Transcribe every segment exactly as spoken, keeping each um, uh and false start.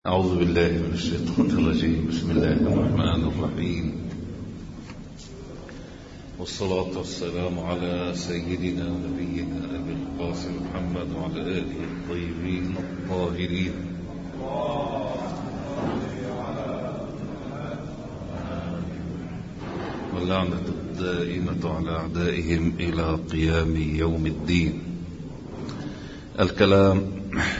أعوذ بالله من الشيطان الرجيم. بسم الله الرحمن الرحيم، والصلاة والسلام على سيدنا نبينا أبي القاسم محمد وعلى آله الطيبين الطاهرين واللعنة الدائمة على أعدائهم إلى قيام يوم الدين. الكلام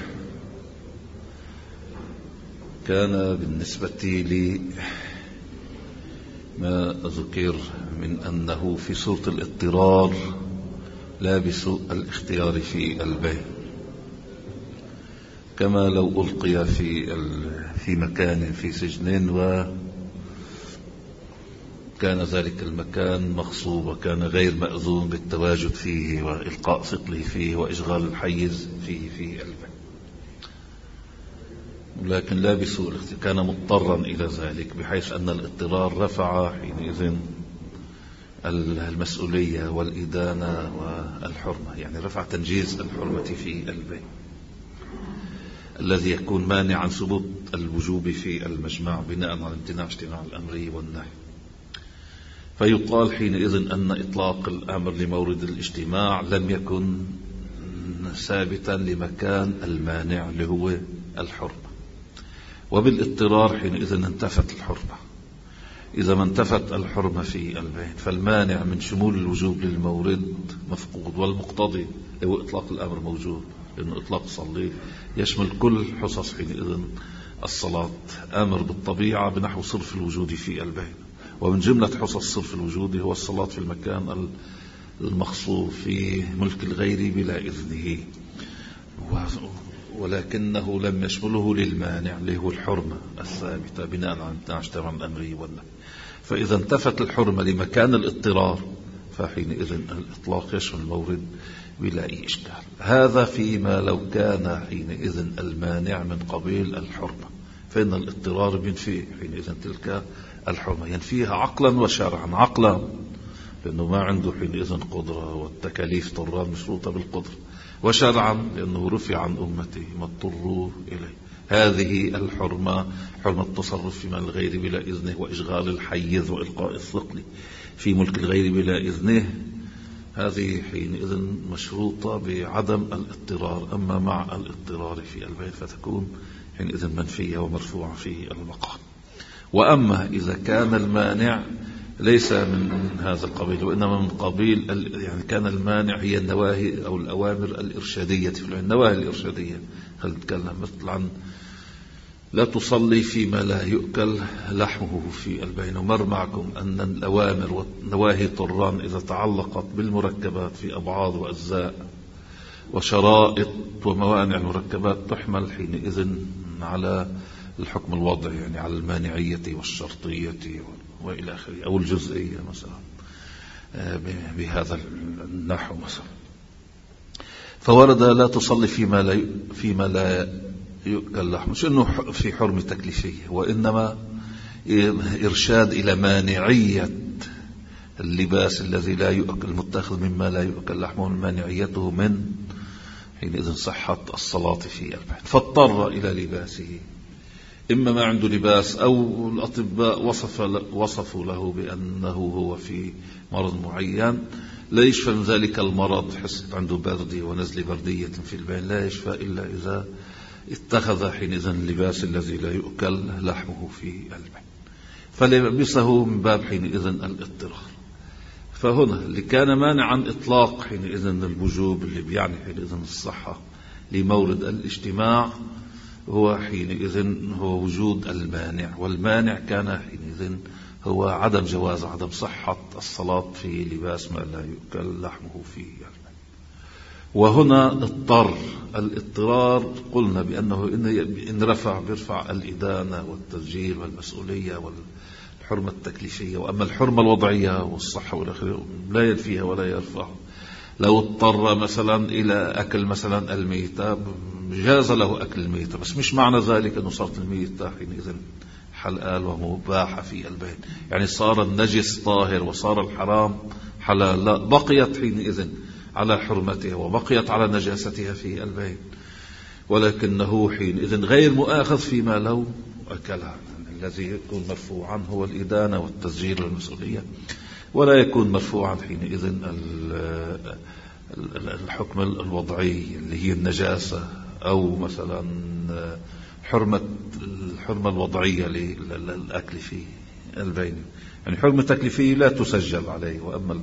كان بالنسبة لي ما أذكر من أنه في صورة الاضطرار لا بسوء الاختيار في البيت، كما لو ألقي في في مكان في سجن وكان ذلك المكان مغصوب وكان غير مأذون بالتواجد فيه وإلقاء ثقله فيه وإشغال الحيز فيه في البيت، لكن لا بسوء الاختيار، كان مضطرا إلى ذلك، بحيث أن الاضطرار رفع حينئذ المسؤولية والإدانة والحرمة، يعني رفع تنجيز الحرمة في البيت الذي يكون مانعا ثبوت الوجوب في المجمع بناء على امتناع اجتماع الأمر والنهي. فيقال حينئذ أن إطلاق الأمر لمورد الاجتماع لم يكن ثابتا لمكان المانع اللي هو الحرمة، وبالاضطرار حينئذ انتفت الحرمة. إذا ما انتفت الحرمة في البيت فالمانع من شمول الوجوب للمورد مفقود، والمقتضي هو إطلاق الأمر موجود، لأنه إطلاق صلي يشمل كل حصص حينئذ الصلاة، أمر بالطبيعة بنحو صرف الوجود في البيت، ومن جملة حصص صرف الوجود هو الصلاة في المكان المخصوص في ملك الغير بلا إذنه، ولكنه لم يشمله للمانع اللي هو الحرمة الثابتة بناء على امتناع اجتماع الأمر والنهي. فإذا انتفت الحرمة لمكان الاضطرار فحينئذ الإطلاق يشمل المورد بلا أي إشكال. هذا فيما لو كان حينئذ المانع من قبيل الحرمة، فإن الاضطرار بينفي حينئذ تلك الحرمة، ينفيها عقلا وشرعا. عقلا لأنه ما عنده حينئذ قدرة، والتكاليف طران مشروطة بالقدرة، وشرعا لأنه رفع عن أمته ما اضطروا إليه. هذه الحرمة حرمة التصرف في مال الغير بلا إذنه، وإشغال الحيز وإلقاء الثقل في ملك الغير بلا إذنه، هذه حينئذ مشروطة بعدم الاضطرار. أما مع الاضطرار في البيت فتكون حينئذ منفية ومرفوعة في المقام. وأما إذا كان المانع ليس من هذا القبيل وإنما من قبيل يعني كان المانع هي النواهي أو الأوامر الإرشادية، في النواهي الإرشادية خلينا نتكلم مثل عن لا تصلي فيما لا يؤكل لحمه في البين. ومر معكم أن الأوامر والنواهي طران إذا تعلقت بالمركبات في أبعاض وأجزاء وشرائط وموانع المركبات تحمل حينئذ على الحكم الوضعي، يعني على المانعية والشرطية وإلى آخره، أو الجزئية مثلا بهذا النحو مثلا. فورد لا تصلي فيما لا فيما لا يؤكل لحمه، مش إنه في حرم تكليفية، وإنما إرشاد إلى مانعية اللباس الذي لا يؤكل، المتخذ مما لا يؤكل لحمه، مانعيته من حينئذ صحة الصلاة في البيت. فاضطر إلى لباسه، إما ما عنده لباس أو الأطباء وصف وصفوا له بأنه هو في مرض معين لا يشفى من ذلك المرض، حست عنده بردي ونزل بردية في البين، لا يشفى إلا إذا اتخذ حينئذ اللباس الذي لا يؤكل لحمه في البين، فلبسه من باب حينئذ الاضطرار. فهنا اللي كان مانعا إطلاق حينئذ الوجوب اللي بيعني حينئذ الصحة لمورد الاجتماع هو حينئذ هو وجود المانع، والمانع كان حينئذ هو عدم جواز عدم صحة الصلاة في لباس ما لا يؤكل لحمه في البيت. وهنا اضطر. الاضطرار قلنا بأنه إن رفع بيرفع الإدانة والتسجيل والمسؤولية والحرمة التكليفية. وأما الحرمة الوضعية والصحة والآخرة لا ينفيها ولا يرفع. لو اضطر مثلا إلى أكل مثلا الميتة جاز له أكل الميتة، بس مش معنى ذلك أنه صارت الميتة حينئذ حلال ومباحة في البيت، يعني صار النجس طاهر وصار الحرام حلال، لا، بقيت حينئذ على حرمتها وبقيت على نجاستها في البيت. ولكنه حينئذ غير مؤاخذ فيما لو أكلها. الذي يكون مرفوعا هو الإدانة والتسجيل والمسؤولية، ولا يكون مرفوعا حينئذ الحكم الوضعي اللي هي النجاسة، أو مثلا حرمة الحرمة الوضعية للأكل في البين. يعني حرمة تكليفية لا تسجل عليه، وأما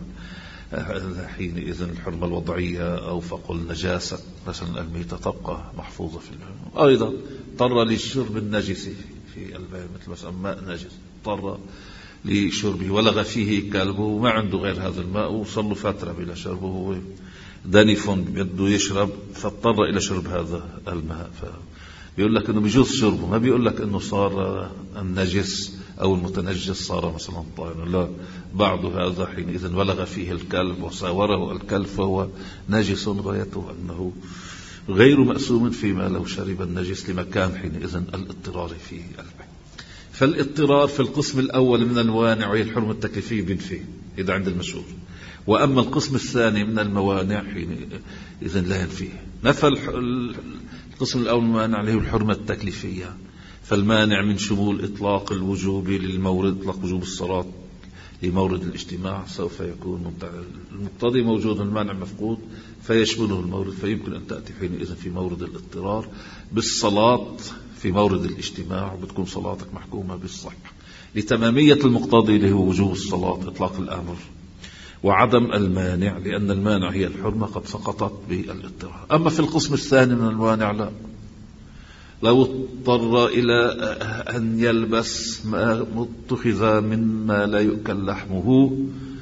حينئذ الحرمة الوضعية أو فقل نجاسة مثلا الميتة تبقى محفوظة في البين. أيضا اضطر لشرب النجس في البين، مثل مثلا ماء نجس اضطر لشربه ولغ فيه كلبه وما عنده غير هذا الماء وصل له فترة بلا شربه، دنف بده يشرب فاضطر إلى شرب هذا الماء، فبيقول لك إنه بيجوز شربه، ما بيقول لك إنه صار النجس أو المتنجس صار مثلا طائرا، لا، بعد هذا حينئذ ولغ فيه الكلب وساوره الكلب فهو نجس، غايته أنه غير مأسوم فيما لو شرب النجس لمكان حينئذ الاضطرار في البين. فالاضطرار في القسم الأول من الموانع وهي الحرمة التكليفية بينفي إذا عند المشهور، وأما القسم الثاني من الموانع حينئذ لا ينفيه. نفى القسم الأول من الموانع اللي هي الحرمة التكليفية، فالمانع من شمول إطلاق الوجوب للمورد، إطلاق وجوب الصلاة لمورد الاجتماع سوف يكون المقتضي موجود، المانع مفقود فيشمله المورد، فيمكن أن تأتي حينئذ في مورد الاضطرار بالصلاة في مورد الاجتماع، وبتكون صلاتك محكومة بالصحة لتمامية المقتضي اللي هو وجوب الصلاة إطلاق الأمر وعدم المانع، لأن المانع هي الحرمة قد سقطت بالاضطرار. أما في القسم الثاني من الموانع لا، لو اضطر إلى أن يلبس ما اتخذ مما لا يؤكل لحمه،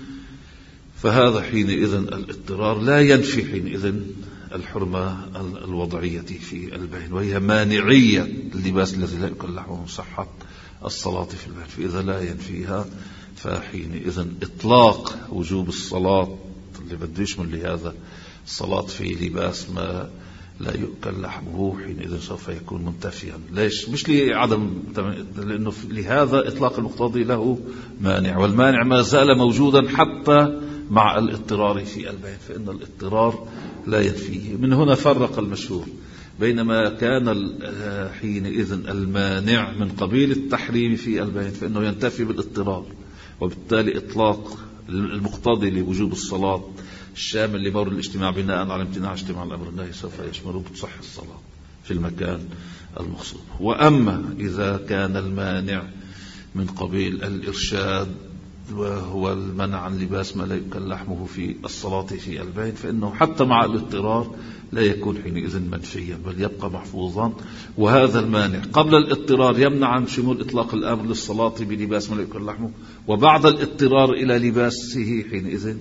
فهذا حينئذ الاضطرار لا ينفي حينئذ الحرمة الوضعية في البين، وهي مانعية اللباس الذي لا يؤكل لحمه صحة الصلاة في البين، فإذا لا ينفيها فحينئذ إطلاق وجوب الصلاة اللي بده يشمل لهذا الصلاة في لباس ما لا يؤكل لحمه حينئذ سوف يكون منتفيا. ليش؟ مش لعدم، لأنه لهذا إطلاق المقتضي له مانع، والمانع ما زال موجودا حتى مع الاضطرار في البين، فإن الاضطرار لا ينفيه. من هنا فرق المشهور بينما كان حينئذ المانع من قبيل التحريم في البين فإنه ينتفي بالاضطرار، وبالتالي إطلاق المقتضي لوجوب الصلاة الشامل لمورد الاجتماع بناء على امتناع اجتماع الأمر النهي سوف يشمله بتصح الصلاة في المكان المقصود. وأما إذا كان المانع من قبيل الإرشاد وهو المنع عن لباس ما لا يؤكل لحمه في الصلاة في البين، فإنه حتى مع الاضطرار لا يكون حينئذ منفيا بل يبقى محفوظا. وهذا المانع قبل الاضطرار يمنع عن شمول إطلاق الأمر للصلاة بلباس ما لا يؤكل لحمه، وبعد الاضطرار إلى لباسه حينئذ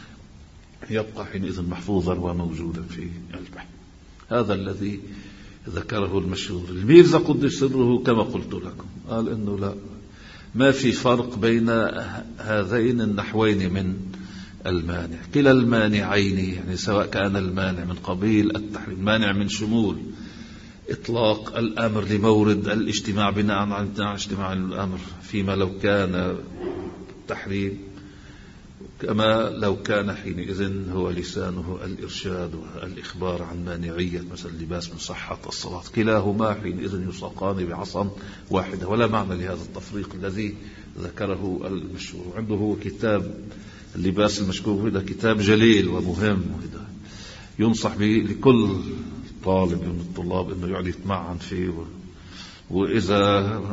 يبقى حينئذ محفوظا وموجودا في البين. هذا الذي ذكره المشهور. الميرزا قدس سره كما قلت لكم قال إنه لا، ما في فرق بين هذين النحوين من المانع، كلا المانعين، يعني سواء كان المانع من قبيل التحريم، مانع من شمول إطلاق الأمر لمورد الاجتماع بناء على امتناع اجتماع الأمر فيما لو كان تحريم، كما لو كان حينئذ هو لسانه الإرشاد والإخبار عن مانعية مثل لباس من صحة الصلاة، كلاهما حينئذ يساقان بعصا واحدة، ولا معنى لهذا التفريق الذي ذكره المشهور. عنده كتاب اللباس المشكوك، هذا كتاب جليل ومهم، وهذا ينصح به لكل طالب من الطلاب أنه يقعد يتمعن فيه، وإذا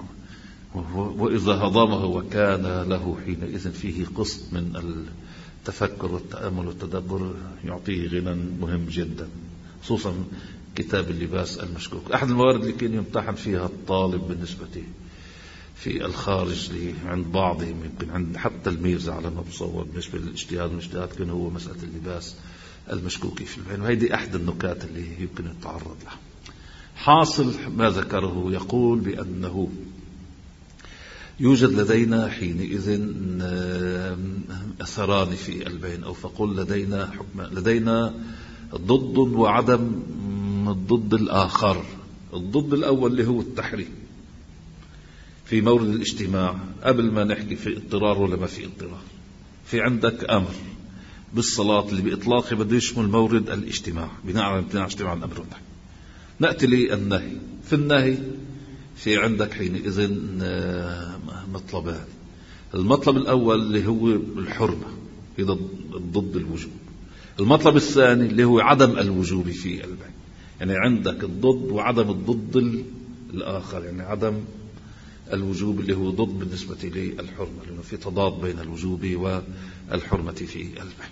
وإذا هضمه وكان له حينئذ فيه قسط من التفكر والتأمل والتدبر يعطيه غنى مهم جدا، خصوصا كتاب اللباس المشكوك. أحد الموارد اللي كان يمتحن فيها الطالب بالنسبة في الخارج عند بعضهم، يمكن عند حتى الميرزا على ما بصور بالنسبة للاجتهاد والاجتهاد كان هو مسألة اللباس المشكوك في البين، وهذه أحد النكات اللي يمكن يتعرض لها. حاصل ما ذكره يقول بأنه يوجد لدينا حينئذ أثران في البين، أو فقل لدينا حكم، لدينا ضد وعدم الضد الآخر. الضد الأول اللي هو التحريم في مورد الاجتماع، قبل ما نحكي في اضطرار ولا ما في اضطرار، في عندك أمر بالصلاة اللي بإطلاقه بده يشمل مورد الاجتماع بناء على امتناع اجتماع الأمر والنهي. نأتي للنهي. في النهي في عندك حينئذ مطلبان. المطلب الأول اللي هو الحرمة، هذا ضد الوجوب. المطلب الثاني اللي هو عدم الوجوب في البيع. يعني عندك الضد وعدم الضد الآخر، يعني عدم الوجوب اللي هو ضد بالنسبة للحرمة، لأنه في تضاد بين الوجوب والحرمة في البيع.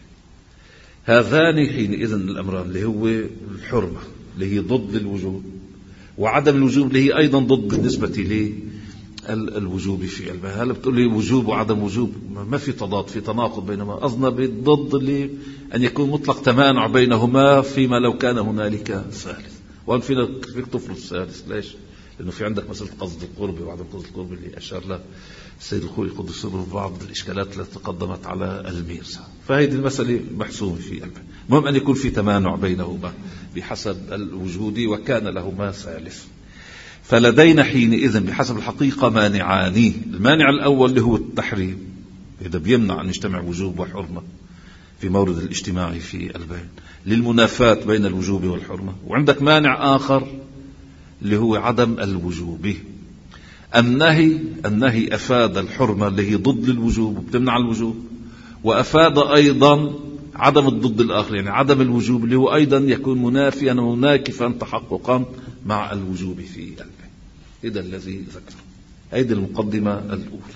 هذان حينئذ الأمران اللي هو الحرمة اللي هي ضد الوجوب، وعدم الوجوب اللي هي أيضا ضد بالنسبة للوجوب في البيع. هل بتقول لي وجوب وعدم وجوب؟ ما في تضاد، في تناقض بينهما. أظن بالضد اللي أن يكون مطلق تمانع بينهما فيما لو كان هنالك ثالث. وأن فيك تفرض ثالث. ليش؟ لأنه في عندك مسألة قصد القرب وعدم قصد القرب اللي أشار له السيد الخوي قدس سره في بعض الإشكالات التي تقدمت على الميرزا. فهذه المسألة محسومة في البيع. المهم أن يكون في تمانع بينهما بحسب الوجود وكان لهما ثالث. فلدينا حينئذ بحسب الحقيقة مانعان. المانع الأول اللي هو التحريم، إذا بيمنع أن يجتمع وجوب وحرمة في مورد الاجتماع في البيع للمنافاة بين الوجوب والحرمة. وعندك مانع آخر اللي هو عدم الوجوب. النهي النهي أفاد الحرمة اللي هي ضد الوجوب وبتمنع الوجوب، وأفاد أيضا عدم الضد الآخر، يعني عدم الوجوب اللي هو أيضا يكون منافيا ومناكفا تحققا مع الوجوب في البيع. هذا الذي ذكره. هذه المقدمة الأولى.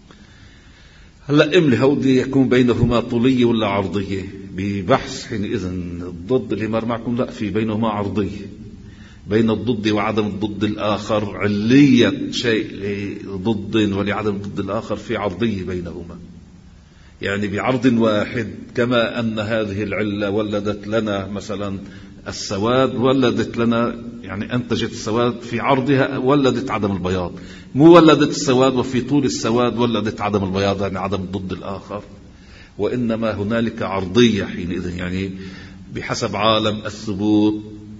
هلا املي هودي يكون بينهما طولية ولا عرضية ببحث حينئذ الضد اللي مر معكم. لا، في بينهما عرضية. بين الضد وعدم الضد الآخر علية شيء لضد ولعدم الضد الآخر في عرضية بينهما، يعني بعرض واحد. كما أن هذه العلة ولدت لنا مثلا السواد، ولدت لنا يعني أنتجت السواد، في عرضها ولدت عدم البياض. مو ولدت السواد وفي طول السواد ولدت عدم البياض، يعني عدم الضد الآخر. وإنما هنالك عرضية حينئذ، يعني بحسب عالم الثبوت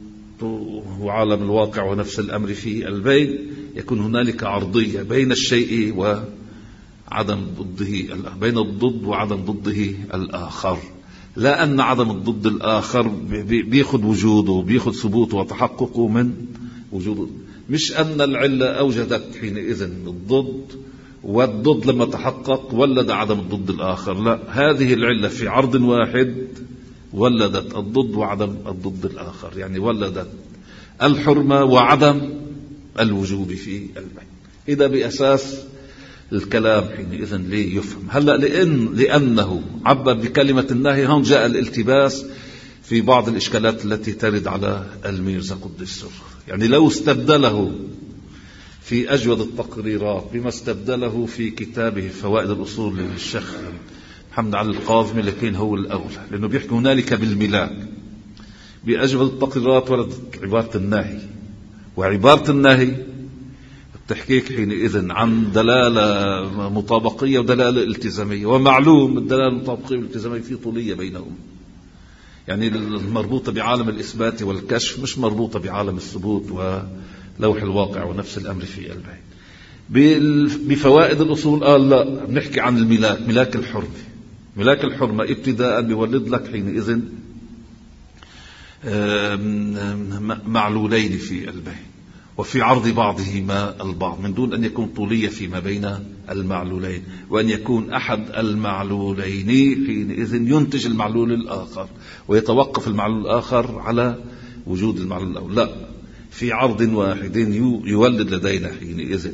وعالم الواقع ونفس الأمر في البيع يكون هنالك عرضية بين الشيء وعدم ضده، بين الضد وعدم ضده الآخر. لا أن عدم الضد الآخر بيأخذ وجوده وبيأخذ ثبوته وتحققه من وجوده، مش أن العلة أوجدت حينئذ الضد والضد لما تحقق ولد عدم الضد الآخر. لا، هذه العلة في عرض واحد ولدت الضد وعدم الضد الآخر، يعني ولدت الحرمة وعدم الوجوب في البيع. إذا بأساس الكلام حينئذ ليه يفهم. هلأ لأن لأنه عبر بكلمة النهي، هون جاء الالتباس في بعض الإشكالات التي ترد على الميرزا قدس سره. يعني لو استبدله في أجود التقريرات بما استبدله في كتابه فوائد الأصول للشيخ محمد علي القاظمي لكن هو الأولى، لأنه بيحكي هنالك بالملاك. بأجود التقريرات وردت عبارة النهي، وعبارة النهي بتحكيك حينئذ عن دلالة مطابقية ودلالة التزامية، ومعلوم الدلالة المطابقية والالتزامية في طولية بينهم، يعني المربوطة بعالم الإثبات والكشف مش مربوطة بعالم الثبوت ولوح الواقع ونفس الأمر في البيع. بفوائد الأصول قال لا، بنحكي عن الملاك، ملاك الحرمة. ملاك الحرمة ابتداء بيولد لك حينئذ معلولين في البيع، وفي عرض بعضهما البعض من دون أن يكون طولية فيما بين المعلولين، وأن يكون أحد المعلولين حينئذ ينتج المعلول الآخر ويتوقف المعلول الآخر على وجود المعلول الأول. لا، في عرض واحد يولد لدينا حينئذ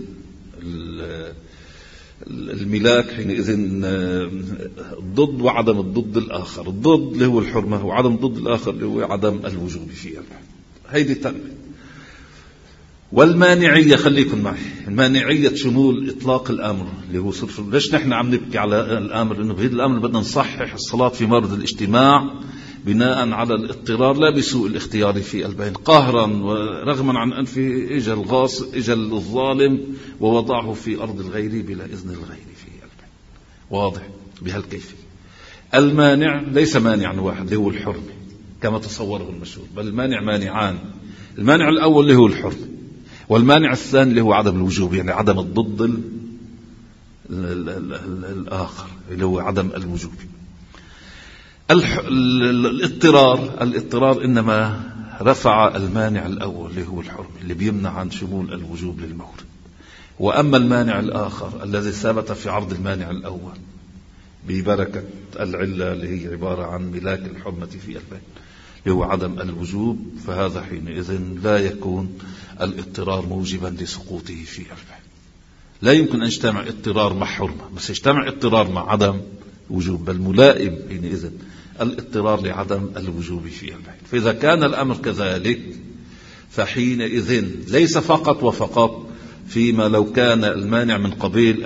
الملاك حينئذ الضد وعدم الضد الآخر. الضد اللي هو الحرمة وعدم الضد الآخر اللي هو عدم الوجوب فيها. هيدي تنمي. والمانعية خليكم معي، المانعية شمول إطلاق الأمر اللي هو صرف. ليش نحن عم نبكي على الأمر؟ إنه بهذا الأمر بدنا نصحح الصلاة في مرض الاجتماع بناء على الاضطرار لا بسوء الاختيار في البين، قهرا ورغما عن أنفه إجا الغاص إجا الظالم ووضعه في أرض الغير بلا إذن الغير في البين. واضح بهالكيفية. المانع ليس مانعا واحد اللي هو الحرمة كما تصوره المشهور، بل المانع مانعان. المانع الأول اللي هو الحرمة، والمانع الثاني اللي هو عدم الوجوب، يعني عدم الضد ال ال ال ال الآخر اللي هو عدم الوجوب. الاضطرار الاضطرار إنما رفع المانع الأول اللي هو الحرمة اللي بيمنع عن شمول الوجوب للمورد. وأما المانع الآخر الذي ثبت في عرض المانع الأول ببركة العلة اللي هي عبارة عن ملاك الحرمة في البين اللي هو عدم الوجوب، فهذا حينئذ لا يكون الاضطرار موجبا لسقوطه في البين. لا يمكن أن يجتمع اضطرار مع حرمة بس يجتمع اضطرار مع عدم وجوب، بل ملائم حينئذ الاضطرار لعدم الوجوب في البين. فإذا كان الأمر كذلك فحينئذ ليس فقط وفقط فيما لو كان المانع من قبيل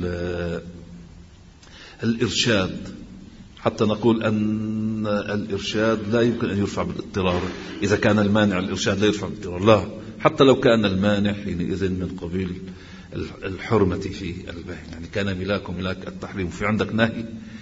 الإرشاد، حتى نقول أن الإرشاد لا يمكن أن يرفع بالاضطرار إذا كان المانع الإرشاد لا يرفع بالاضطرار، لا، حتى لو كان المانع حينئذ من قبيل الحرمة في البين، يعني كان ملاك ملاك التحريم في عندك نهي،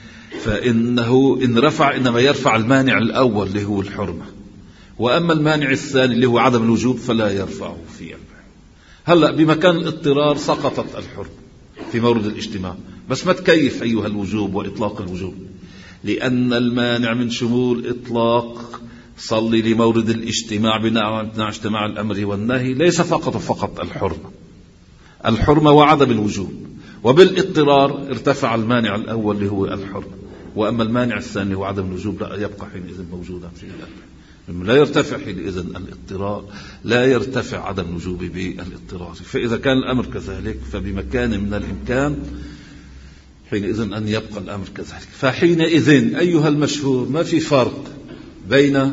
فإنه إن رفع إنما يرفع المانع الأول اللي هو الحرمة، وأما المانع الثاني اللي هو عدم الوجوب فلا يرفعه في البين. هلأ بمكان الاضطرار سقطت الحرمة في مورد الاجتماع، بس ما تكيف أيها الوجوب وإطلاق الوجوب، لأن المانع من شمول إطلاق صلي لمورد الاجتماع بناء على اجتماع الأمر والنهي ليس فقط فقط الحرمة الحرمة وعدم الوجوب، وبالاضطرار ارتفع المانع الأول اللي هو الحرمة، وأما المانع الثاني هو عدم الوجوب لا يبقى حينئذ موجودا في الأمر، لا يرتفع حينئذ الاضطرار، لا يرتفع عدم الوجوب بالاضطرار. فإذا كان الأمر كذلك فبمكان من الإمكان حينئذ أن يبقى الأمر كذلك. فحينئذ أيها المشهور ما في فرق بين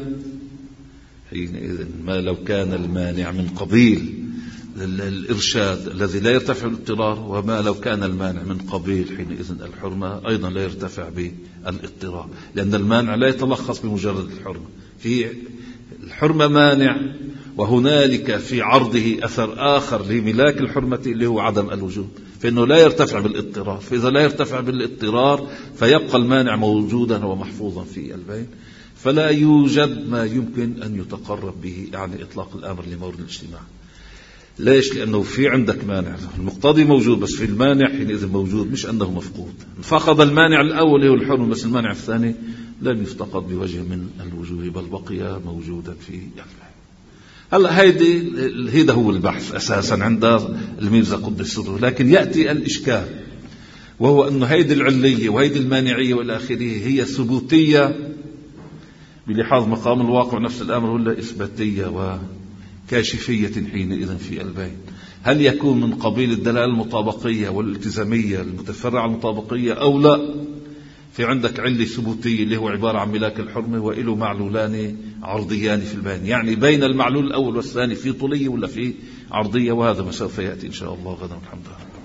حينئذ ما لو كان المانع من قبيل الإرشاد الذي لا يرتفع بالاضطرار، وما لو كان المانع من قبيل حينئذ الحرمة أيضا لا يرتفع بالاضطرار، لأن المانع لا يتلخص بمجرد الحرمة، في الحرمة مانع وهنالك في عرضه أثر آخر لملاك الحرمة اللي هو عدم الوجوب، فإنه لا يرتفع بالاضطرار، فإذا لا يرتفع بالاضطرار فيبقى المانع موجودا ومحفوظا في البين، فلا يوجد ما يمكن أن يتقرب به يعني إطلاق الأمر لمورد الاجتماع. ليش؟ لأنه في عندك مانع، المقتضي موجود بس في المانع حينئذ موجود، مش أنه مفقود. فقد المانع الأول هو الحرمة بس المانع الثاني لم يفتقد بوجه من الوجوه بل بقي موجودا في البين. هلا هيدي هيدا هو البحث أساسا عند الميرزا قدس سره، لكن يأتي الإشكال وهو أنه هيدي العلية وهيدي المانعية والى آخره هي ثبوتية بلحاظ مقام الواقع نفس الأمر ولا إثباتية وكاشفية حينئذ في البين؟ هل يكون من قبيل الدلالة المطابقية والالتزامية المتفرعة المطابقية أو لا؟ في عندك علة ثبوتية اللي هو عبارة عن ملاك الحرمة وإله معلولان عرضيان في البين، يعني بين المعلول الأول والثاني في طولية ولا في عرضية، وهذا ما سوف يأتي إن شاء الله غدا والحمد لله.